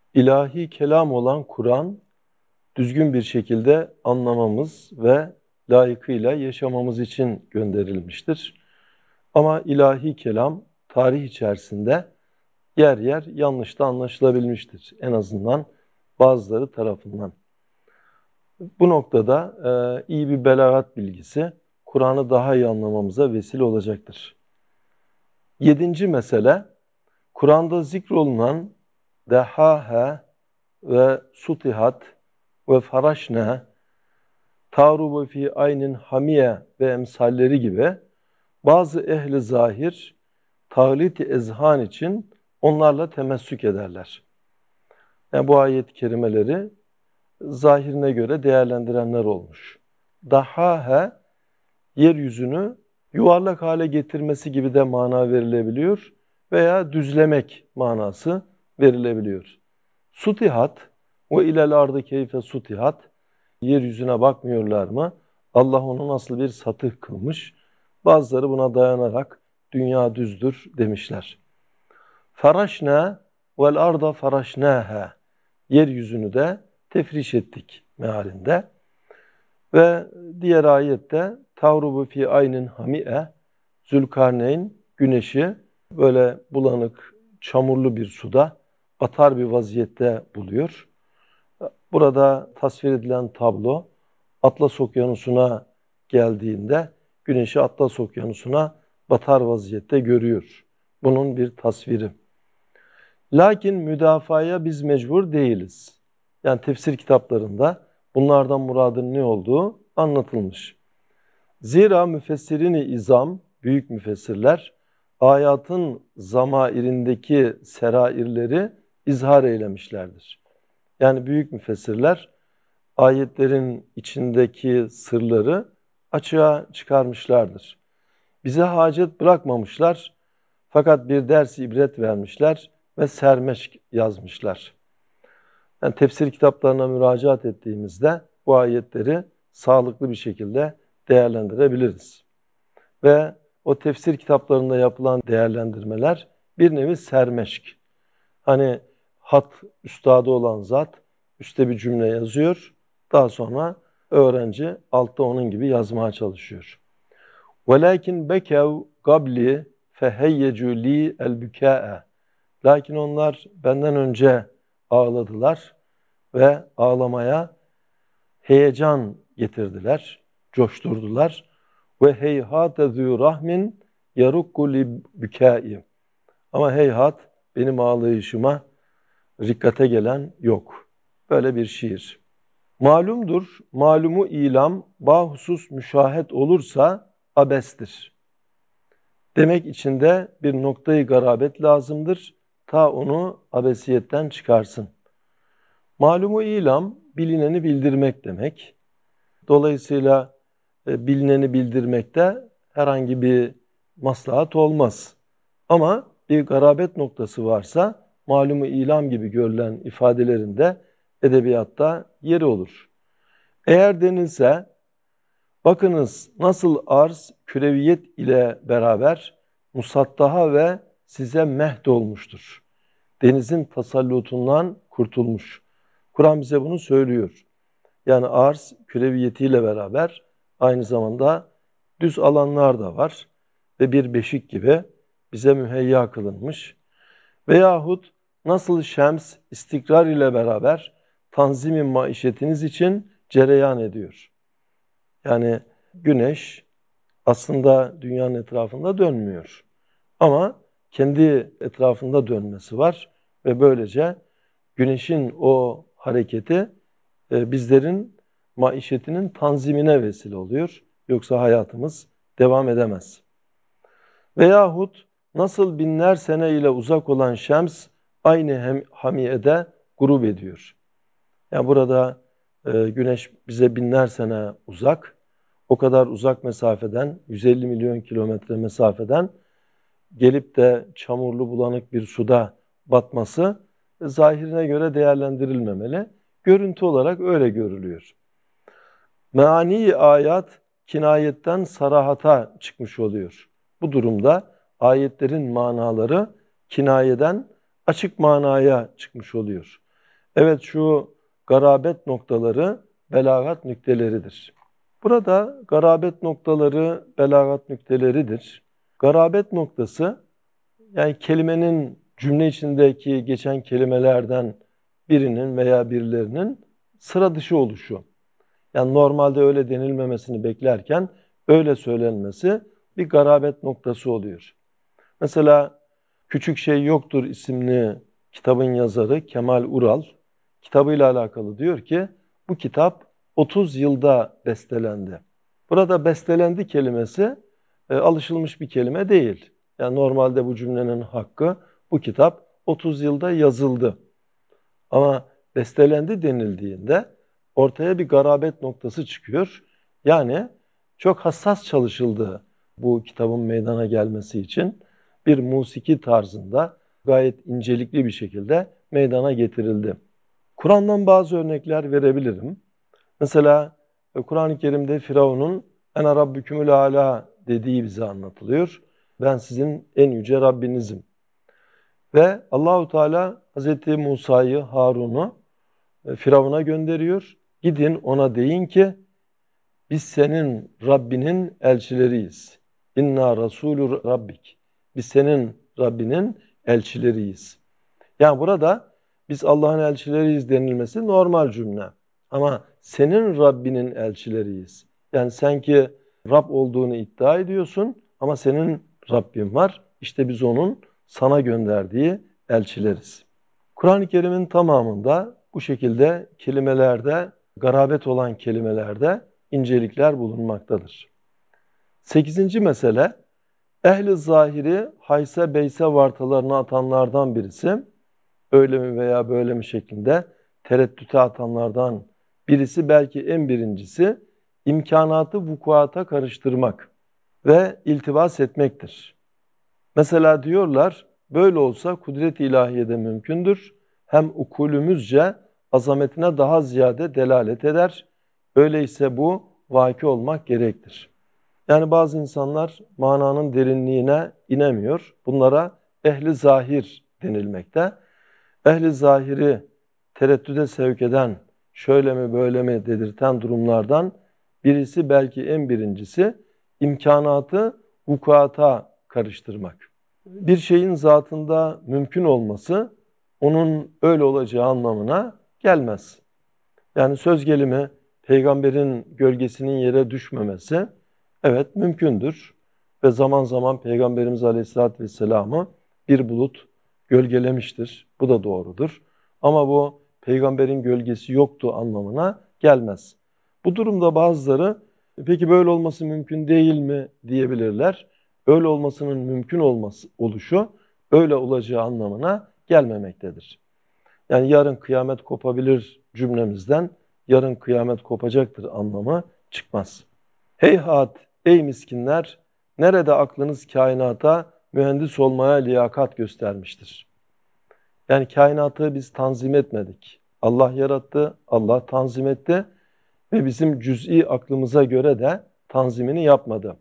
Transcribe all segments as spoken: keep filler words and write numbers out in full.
İlahi kelam olan Kur'an, düzgün bir şekilde anlamamız ve layıkıyla yaşamamız için gönderilmiştir. Ama ilahi kelam tarih içerisinde yer yer yanlış da anlaşılabilmiştir. En azından bazıları tarafından. Bu noktada e, iyi bir belagat bilgisi Kur'an'ı daha iyi anlamamıza vesile olacaktır. Yedinci mesele, Kur'an'da zikrolunan dehâhe ve sutihat ve faraşne, tarubu fi aynin hamiye ve emsalleri gibi bazı ehli zahir tağlit-i ezhan için onlarla temessük ederler. Yani bu ayet-i kerimeleri zahirine göre değerlendirenler olmuş. Dahâhe, yeryüzünü yuvarlak hale getirmesi gibi de mana verilebiliyor veya düzlemek manası verilebiliyor. Sutihat ve ilel ardı keyfe sutihat, yeryüzüne bakmıyorlar mı? Allah onu nasıl bir satıh kılmış? Bazıları buna dayanarak dünya düzdür demişler. Faraşna vel arda faraşnaha, yeryüzünü de tefriş ettik mealinde. Ve diğer ayette tavrubu fi aynin hami'e, Zülkarneyn güneşi böyle bulanık, çamurlu bir suda batar bir vaziyette buluyor. Burada tasvir edilen tablo Atlas Okyanusu'na geldiğinde güneşi Atlas Okyanusu'na batar vaziyette görüyor. Bunun bir tasviri. Lakin müdafaya biz mecbur değiliz. Yani tefsir kitaplarında bunlardan muradın ne olduğu anlatılmış. Zira müfessirini izam, büyük müfessirler, ayatın zamairindeki serairleri izhar eylemişlerdir. Yani büyük müfessirler ayetlerin içindeki sırları açığa çıkarmışlardır. Bize hacet bırakmamışlar fakat bir ders ibret vermişler ve sermeşk yazmışlar. Yani tefsir kitaplarına müracaat ettiğimizde bu ayetleri sağlıklı bir şekilde değerlendirebiliriz. Ve o tefsir kitaplarında yapılan değerlendirmeler bir nevi sermeşk. Hani hat üstadı olan zat üstte bir cümle yazıyor. Daha sonra öğrenci altta onun gibi yazmaya çalışıyor. وَلَكِنْ بَكَوْ قَبْلِ فَهَيَّجُوا لِي الْبُكَاءَ. Lakin onlar benden önce ağladılar ve ağlamaya heyecan getirdiler, coşturdular. Ve heyhate zü rahmin yarukku li bükâi. Ama heyhat benim ağlayışıma rikkate gelen yok. Böyle bir şiir. Malumdur, malumu ilam, bahusus müşahet olursa abestir. Demek içinde bir noktayı garabet lazımdır, ta onu abesiyetten çıkarsın. Malumu ilam, bilineni bildirmek demek. Dolayısıyla e, bilineni bildirmekte herhangi bir maslahat olmaz. Ama bir garabet noktası varsa, malumu ilam gibi görülen ifadelerinde edebiyatta yeri olur. Eğer denilse, bakınız nasıl arz küreviyet ile beraber musattaha ve size mehd olmuştur. Denizin tasallutundan kurtulmuş. Kur'an bize bunu söylüyor. Yani arz küreviyetiyle beraber aynı zamanda düz alanlar da var ve bir beşik gibi bize müheyya kılınmış. Veyahut nasıl şems istikrar ile beraber tanzim-i maişetiniz için cereyan ediyor. Yani güneş aslında dünyanın etrafında dönmüyor. Ama kendi etrafında dönmesi var ve böylece güneşin o hareketi e, bizlerin maişetinin tanzimine vesile oluyor. Yoksa hayatımız devam edemez. Veyahut nasıl binler sene ile uzak olan şems aynı hem hamiyede grup ediyor. Yani burada e, güneş bize binler sene uzak. O kadar uzak mesafeden, yüz elli milyon kilometre mesafeden gelip de çamurlu bulanık bir suda batması e, zahirine göre değerlendirilmemeli. Görüntü olarak öyle görülüyor. Meani ayat kinayetten sarahata çıkmış oluyor. Bu durumda ayetlerin manaları kinayeden açık manaya çıkmış oluyor. Evet, şu garabet noktaları belagat nükteleridir. Burada garabet noktaları belagat nükteleridir. Garabet noktası, yani kelimenin cümle içindeki geçen kelimelerden birinin veya birilerinin sıra dışı oluşu. Yani normalde öyle denilmemesini beklerken öyle söylenmesi bir garabet noktası oluyor. Mesela Küçük Şey Yoktur isimli kitabın yazarı Kemal Ural kitabıyla alakalı diyor ki bu kitap otuz yılda bestelendi. Burada bestelendi kelimesi e, alışılmış bir kelime değil. Yani normalde bu cümlenin hakkı bu kitap otuz yılda yazıldı. Ama bestelendi denildiğinde ortaya bir garabet noktası çıkıyor. Yani çok hassas çalışıldı bu kitabın meydana gelmesi için. Bir musiki tarzında gayet incelikli bir şekilde meydana getirildi. Kur'an'dan bazı örnekler verebilirim. Mesela Kur'an-ı Kerim'de Firavun'un "Ene Rabbükümül Âlâ" dediği bize anlatılıyor. Ben sizin en yüce Rabbinizim. Ve Allahu Teala Hazreti Musa'yı, Harun'u e, Firavun'a gönderiyor. Gidin ona deyin ki biz senin Rabbinin elçileriyiz. İnna Rasulü Rabbik. Biz senin Rabbinin elçileriyiz. Yani burada biz Allah'ın elçileriyiz denilmesi normal cümle. Ama senin Rabbinin elçileriyiz. Yani sen ki Rab olduğunu iddia ediyorsun ama senin Rabbin var. İşte biz onun sana gönderdiği elçileriz. Kur'an-ı Kerim'in tamamında bu şekilde kelimelerde, garabet olan kelimelerde incelikler bulunmaktadır. Sekizinci mesele, ehli zahiri hayse beyse vartalarına atanlardan birisi, öyle mi veya böyle mi şeklinde tereddüte atanlardan birisi, belki en birincisi, imkanatı vukuata karıştırmak ve iltibas etmektir. Mesela diyorlar, böyle olsa kudret-i ilahiyede mümkündür. Hem ukulümüzce azametine daha ziyade delalet eder. Öyleyse bu vaki olmak gerektir. Yani bazı insanlar mananın derinliğine inemiyor. Bunlara ehli zahir denilmekte. Ehli zahiri tereddüde sevk eden, şöyle mi böyle mi dedirten durumlardan birisi, belki en birincisi, imkanatı vukuata karıştırmak. Bir şeyin zatında mümkün olması onun öyle olacağı anlamına gelmez. Yani söz gelimi peygamberin gölgesinin yere düşmemesi evet mümkündür. Ve zaman zaman Peygamberimiz Aleyhisselatü Vesselam'ı bir bulut gölgelemiştir. Bu da doğrudur. Ama bu peygamberin gölgesi yoktu anlamına gelmez. Bu durumda bazıları peki böyle olması mümkün değil mi diyebilirler. Öyle olmasının mümkün olması oluşu öyle olacağı anlamına gelmemektedir. Yani yarın kıyamet kopabilir cümlemizden yarın kıyamet kopacaktır anlamı çıkmaz. Heyhat ey miskinler, nerede aklınız kainata mühendis olmaya liyakat göstermiştir? Yani kainatı biz tanzim etmedik. Allah yarattı, Allah tanzim etti ve bizim cüz'i aklımıza göre de tanzimini yapmadı.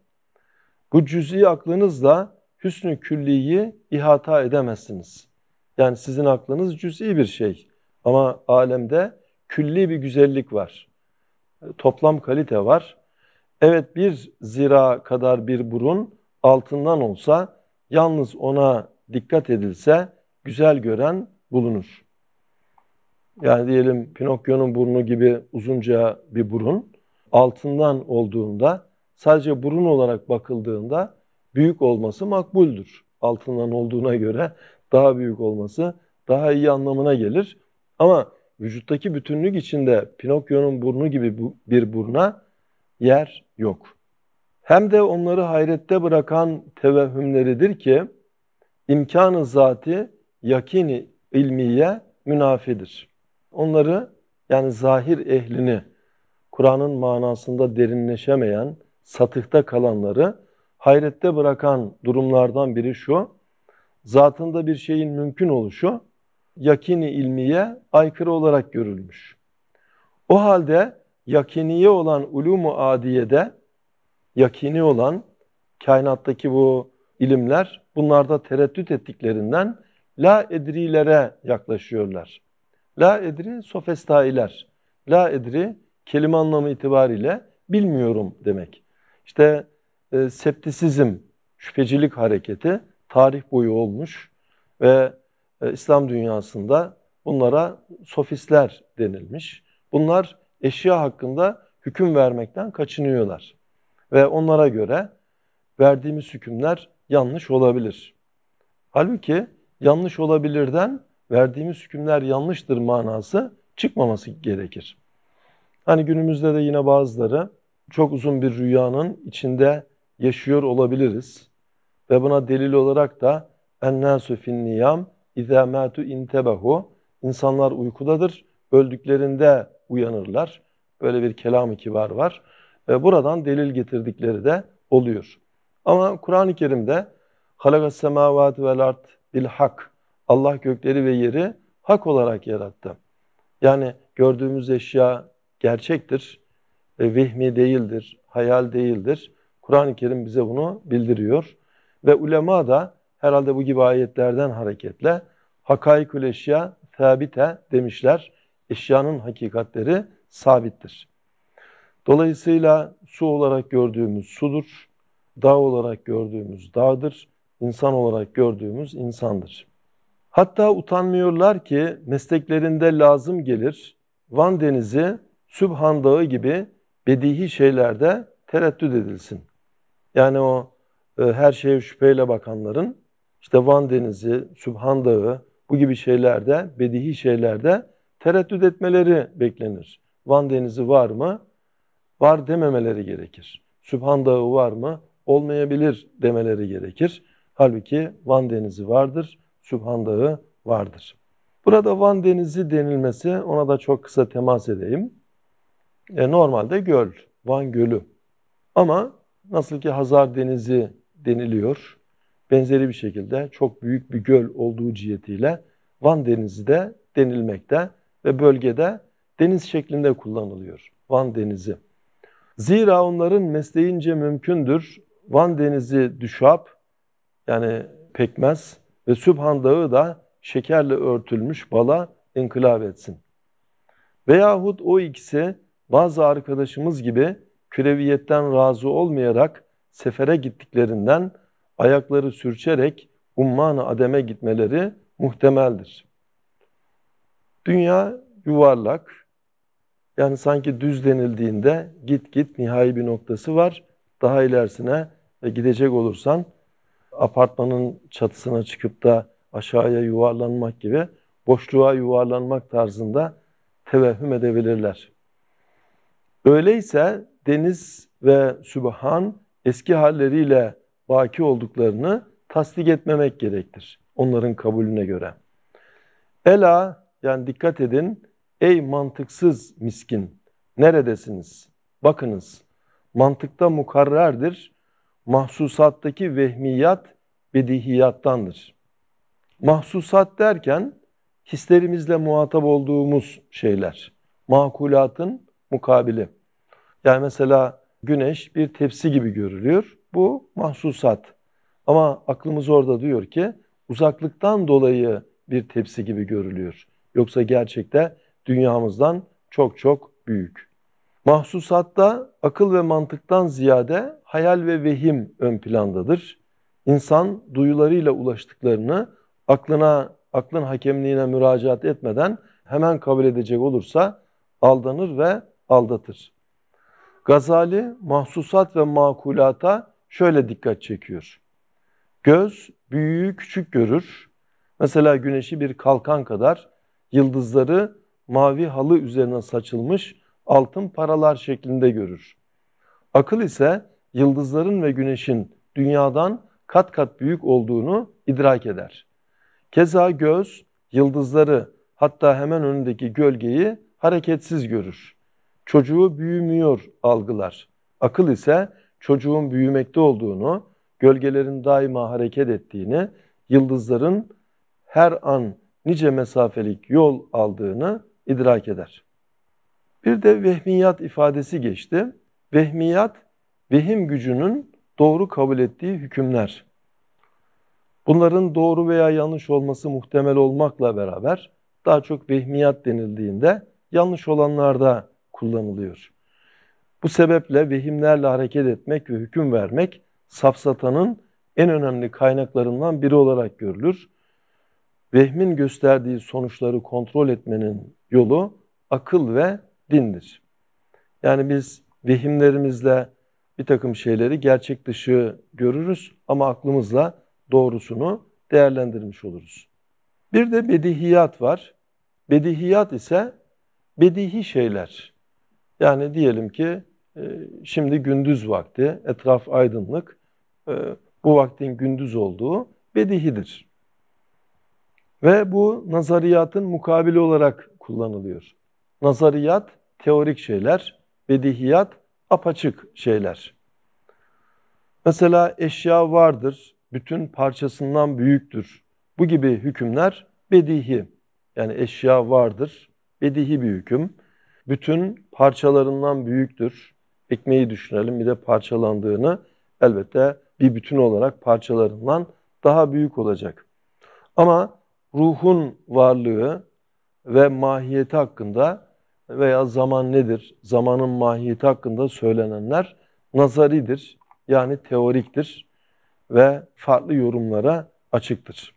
Bu cüz'i aklınızla hüsnü külliyi ihata edemezsiniz. Yani sizin aklınız cüz'i bir şey ama alemde külli bir güzellik var. Toplam kalite var. Evet, bir zira kadar bir burun altından olsa, yalnız ona dikkat edilse güzel gören bulunur. Yani diyelim Pinokyo'nun burnu gibi uzunca bir burun altından olduğunda, sadece burun olarak bakıldığında büyük olması makbuldür. Altından olduğuna göre daha büyük olması daha iyi anlamına gelir. Ama vücuttaki bütünlük içinde Pinokyo'nun burnu gibi bir buruna yer yok. Hem de onları hayrette bırakan tevehhümleridir ki imkanı zati yakini ilmiye münafidir. Onları, yani zahir ehlini, Kur'an'ın manasında derinleşemeyen, satıhta kalanları hayrette bırakan durumlardan biri şu: zatında bir şeyin mümkün oluşu yakini ilmiye aykırı olarak görülmüş. O halde yakiniye olan ulûm-u adiyede, yakini olan kainattaki bu ilimler, bunlarda tereddüt ettiklerinden la edrilere yaklaşıyorlar. La edri sofestailer. La edri kelime anlamı itibariyle bilmiyorum demek. İşte e, septisizm, şüphecilik hareketi tarih boyu olmuş ve e, İslam dünyasında bunlara sofistler denilmiş. Bunlar eşya hakkında hüküm vermekten kaçınıyorlar. Ve onlara göre verdiğimiz hükümler yanlış olabilir. Halbuki yanlış olabilirden verdiğimiz hükümler yanlıştır manası çıkmaması gerekir. Hani günümüzde de yine bazıları çok uzun bir rüyanın içinde yaşıyor olabiliriz. Ve buna delil olarak da ennâsü finniyâm izâ mâtu intebehu. İnsanlar uykudadır, öldüklerinde uyanırlar. Böyle bir kelam-ı kibar var. Ve buradan delil getirdikleri de oluyor. Ama Kur'an-ı Kerim'de halakas semâvâti vel ard bil hak. Allah gökleri ve yeri hak olarak yarattı. Yani gördüğümüz eşya gerçektir, e, vehmi değildir, hayal değildir. Kur'an-ı Kerim bize bunu bildiriyor. Ve ulema da herhalde bu gibi ayetlerden hareketle hakaikül eşya sabite demişler. Eşyanın hakikatleri sabittir. Dolayısıyla su olarak gördüğümüz sudur, dağ olarak gördüğümüz dağdır, insan olarak gördüğümüz insandır. Hatta utanmıyorlar ki mesleklerinde lazım gelir, Van Denizi, Sübhan Dağı gibi bedihi şeylerde tereddüt edilsin. Yani o e, her şeye şüpheyle bakanların işte Van Denizi, Sübhan Dağı bu gibi şeylerde, bedihi şeylerde tereddüt etmeleri beklenir. Van Denizi var mı? Var dememeleri gerekir. Sübhan Dağı var mı? Olmayabilir demeleri gerekir. Halbuki Van Denizi vardır, Sübhan Dağı vardır. Burada Van Denizi denilmesi, ona da çok kısa temas edeyim. E, normalde göl, Van Gölü. Ama nasıl ki Hazar Denizi deniliyor, benzeri bir şekilde çok büyük bir göl olduğu cihetiyle Van Denizi de denilmekte ve bölgede deniz şeklinde kullanılıyor. Van Denizi. Zira onların mesleğince mümkündür Van Denizi düşap, yani pekmez ve Sübhan Dağı da şekerle örtülmüş bala inkılap etsin. Veyahut o ikisi bazı arkadaşımız gibi küreviyetten razı olmayarak sefere gittiklerinden ayakları sürçerek umman-ı ademe gitmeleri muhtemeldir. Dünya yuvarlak, yani sanki düz denildiğinde git git nihai bir noktası var. Daha ilerisine gidecek olursan apartmanın çatısına çıkıp da aşağıya yuvarlanmak gibi boşluğa yuvarlanmak tarzında tevehhüm edebilirler. Öyleyse deniz ve Sübhan eski halleriyle baki olduklarını tasdik etmemek gerektir onların kabulüne göre. Ela, yani dikkat edin, ey mantıksız miskin, neredesiniz? Bakınız, mantıkta mukarrerdir, mahsusattaki vehmiyat bedihiyattandır. Mahsusat derken hislerimizle muhatap olduğumuz şeyler, makulatın mukabili. Yani mesela güneş bir tepsi gibi görülüyor, bu mahsusat. Ama aklımız orada diyor ki uzaklıktan dolayı bir tepsi gibi görülüyor. Yoksa gerçekte dünyamızdan çok çok büyük. Mahsusatta akıl ve mantıktan ziyade hayal ve vehim ön plandadır. İnsan duyularıyla ulaştıklarını aklına, aklın hakemliğine müracaat etmeden hemen kabul edecek olursa aldanır ve aldatır. Gazali mahsusat ve makulata şöyle dikkat çekiyor. Göz büyüğü küçük görür. Mesela güneşi bir kalkan kadar, yıldızları mavi halı üzerine saçılmış altın paralar şeklinde görür. Akıl ise yıldızların ve güneşin dünyadan kat kat büyük olduğunu idrak eder. Keza göz yıldızları, hatta hemen önündeki gölgeyi hareketsiz görür. Çocuğu büyümüyor algılar. Akıl ise çocuğun büyümekte olduğunu, gölgelerin daima hareket ettiğini, yıldızların her an nice mesafelik yol aldığını idrak eder. Bir de vehmiyat ifadesi geçti. Vehmiyat, vehim gücünün doğru kabul ettiği hükümler. Bunların doğru veya yanlış olması muhtemel olmakla beraber daha çok vehmiyat denildiğinde yanlış olanlarda kullanılıyor. Bu sebeple vehimlerle hareket etmek ve hüküm vermek safsatanın en önemli kaynaklarından biri olarak görülür. Vehmin gösterdiği sonuçları kontrol etmenin yolu akıl ve dindir. Yani biz vehimlerimizle bir takım şeyleri gerçek dışı görürüz ama aklımızla doğrusunu değerlendirmiş oluruz. Bir de bedihiyat var. Bedihiyat ise bedihi şeyler. Yani diyelim ki şimdi gündüz vakti, etraf aydınlık, bu vaktin gündüz olduğu bedihidir. Ve bu nazariyatın mukabili olarak kullanılıyor. Nazariyat teorik şeyler, bedihiyat apaçık şeyler. Mesela eşya vardır, bütün parçasından büyüktür. Bu gibi hükümler bedihi. Yani eşya vardır, bedihi bir hüküm. Bütün parçalarından büyüktür. Ekmeği düşünelim, bir de parçalandığını, elbette bir bütün olarak parçalarından daha büyük olacak. Ama ruhun varlığı ve mahiyeti hakkında veya zaman nedir, zamanın mahiyeti hakkında söylenenler nazaridir, yani teoriktir ve farklı yorumlara açıktır.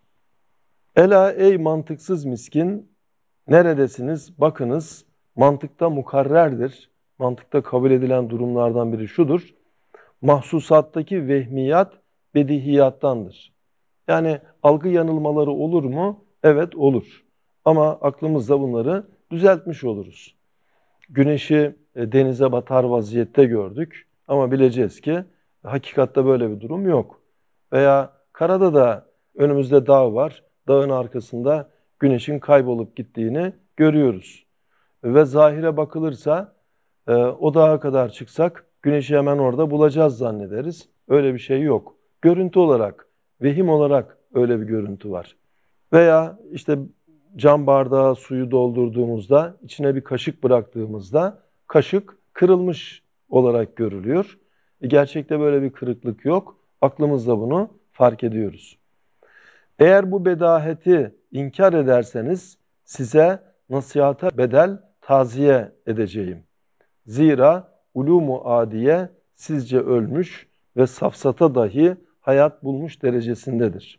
Ela ey mantıksız miskin, neredesiniz? Bakınız, mantıkta mukarrerdir. Mantıkta kabul edilen durumlardan biri şudur: mahsusattaki vehmiyat bedihiyattandır. Yani algı yanılmaları olur mu? Evet, olur. Ama aklımızda bunları düzeltmiş oluruz. Güneşi denize batar vaziyette gördük ama bileceğiz ki hakikatte böyle bir durum yok. Veya karada da önümüzde dağ var, dağın arkasında güneşin kaybolup gittiğini görüyoruz. Ve zahire bakılırsa o dağa kadar çıksak güneşi hemen orada bulacağız zannederiz. Öyle bir şey yok. Görüntü olarak, vehim olarak öyle bir görüntü var. Veya işte cam bardağa suyu doldurduğumuzda, içine bir kaşık bıraktığımızda kaşık kırılmış olarak görülüyor. E gerçekte böyle bir kırıklık yok. Aklımızla bunu fark ediyoruz. Eğer bu bedaheti inkar ederseniz size nasihata bedel taziye edeceğim. Zira ulûmu adiye sizce ölmüş ve safsata dahi hayat bulmuş derecesindedir.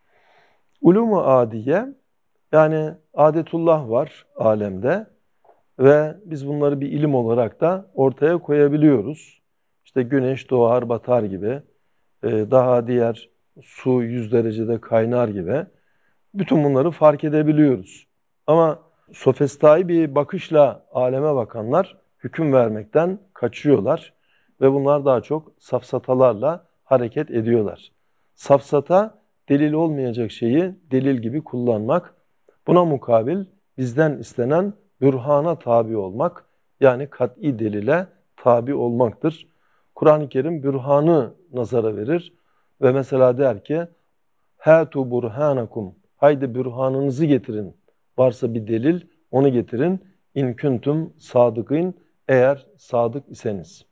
Ulûmu adiye, yani adetullah var alemde ve biz bunları bir ilim olarak da ortaya koyabiliyoruz. İşte güneş doğar batar gibi, daha diğer su yüz derecede kaynar gibi. Bütün bunları fark edebiliyoruz. Ama sofistai bir bakışla aleme bakanlar hüküm vermekten kaçıyorlar ve bunlar daha çok safsatalarla hareket ediyorlar. Safsata, delil olmayacak şeyi delil gibi kullanmak. Buna mukabil bizden istenen bürhana tabi olmak, yani kat'i delile tabi olmaktır. Kur'an-ı Kerim bürhanı nazara verir ve mesela der ki hâtu burhanakum, haydi bürhanınızı getirin. Varsa bir delil onu getirin. İn kuntum sadıkîn, eğer sadık iseniz.